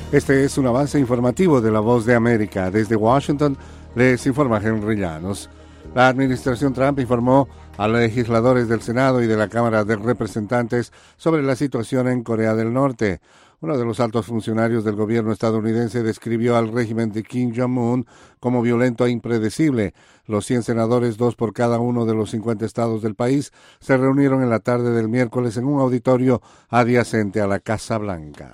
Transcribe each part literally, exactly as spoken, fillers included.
Este es un avance informativo de La Voz de América. Desde Washington les informa Henry Llanos. La administración Trump informó a legisladores del Senado y de la Cámara de Representantes sobre la situación en Corea del Norte. Uno de los altos funcionarios del gobierno estadounidense describió al régimen de Kim Jong-un como violento e impredecible. Los cien senadores, dos por cada uno de los cincuenta estados del país, se reunieron en la tarde del miércoles en un auditorio adyacente a la Casa Blanca.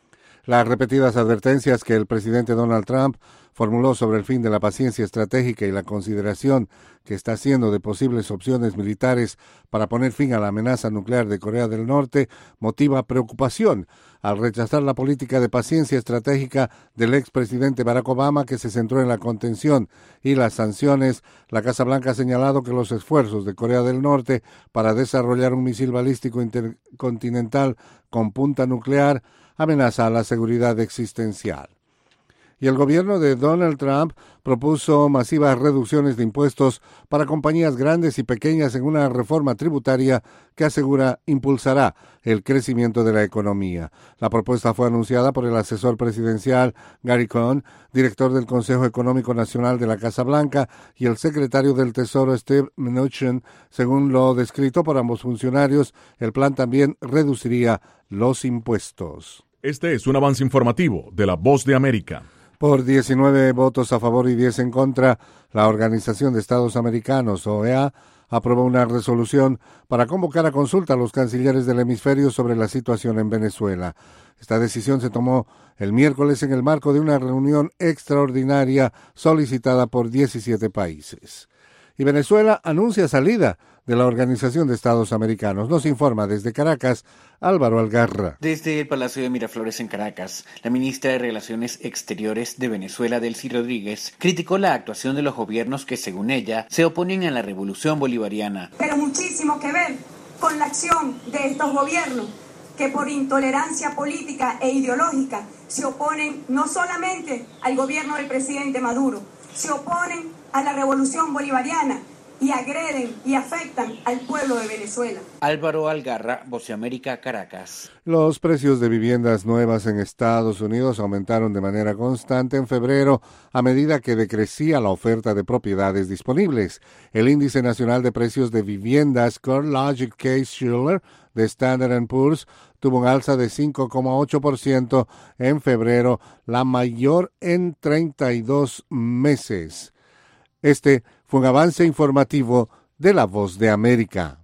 Las repetidas advertencias que el presidente Donald Trump formuló sobre el fin de la paciencia estratégica y la consideración que está haciendo de posibles opciones militares para poner fin a la amenaza nuclear de Corea del Norte motiva preocupación al rechazar la política de paciencia estratégica del expresidente Barack Obama, que se centró en la contención y las sanciones. La Casa Blanca ha señalado que los esfuerzos de Corea del Norte para desarrollar un misil balístico intercontinental con punta nuclear amenaza a la seguridad existencial. Y el gobierno de Donald Trump propuso masivas reducciones de impuestos para compañías grandes y pequeñas en una reforma tributaria que asegura impulsará el crecimiento de la economía. La propuesta fue anunciada por el asesor presidencial Gary Cohn, director del Consejo Económico Nacional de la Casa Blanca, y el secretario del Tesoro Steve Mnuchin. Según lo descrito por ambos funcionarios, el plan también reduciría los impuestos. Este es un avance informativo de La Voz de América. Por diecinueve votos a favor y diez en contra, la Organización de Estados Americanos, O E A, aprobó una resolución para convocar a consulta a los cancilleres del hemisferio sobre la situación en Venezuela. Esta decisión se tomó el miércoles en el marco de una reunión extraordinaria solicitada por diecisiete países. Y Venezuela anuncia salida de la Organización de Estados Americanos. Nos informa desde Caracas, Álvaro Algarra. Desde el Palacio de Miraflores en Caracas, la ministra de Relaciones Exteriores de Venezuela, Delcy Rodríguez, criticó la actuación de los gobiernos que, según ella, se oponen a la revolución bolivariana. Pero muchísimo que ver con la acción de estos gobiernos que por intolerancia política e ideológica se oponen no solamente al gobierno del presidente Maduro, se oponen a la revolución bolivariana y agreden y afectan al pueblo de Venezuela. Álvaro Algarra, Voz de América, Caracas. Los precios de viviendas nuevas en Estados Unidos aumentaron de manera constante en febrero a medida que decrecía la oferta de propiedades disponibles. El índice nacional de precios de viviendas CoreLogic Case-Shiller de Standard and Poor's tuvo un alza de cinco coma ocho por ciento en febrero, la mayor en treinta y dos meses. Este fue un avance informativo de La Voz de América.